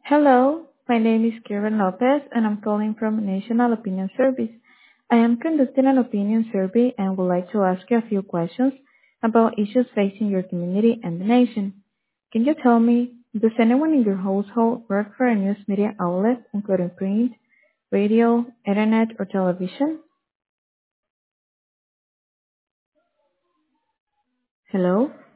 Hello, my name is Karen Lopez and I'm calling from National Opinion Service. I am conducting an opinion survey and would like to ask you a few questions about issues facing your community and the nation. Can you tell me, does anyone in your household work for a news media outlet, including print, radio, internet, or television? Hello?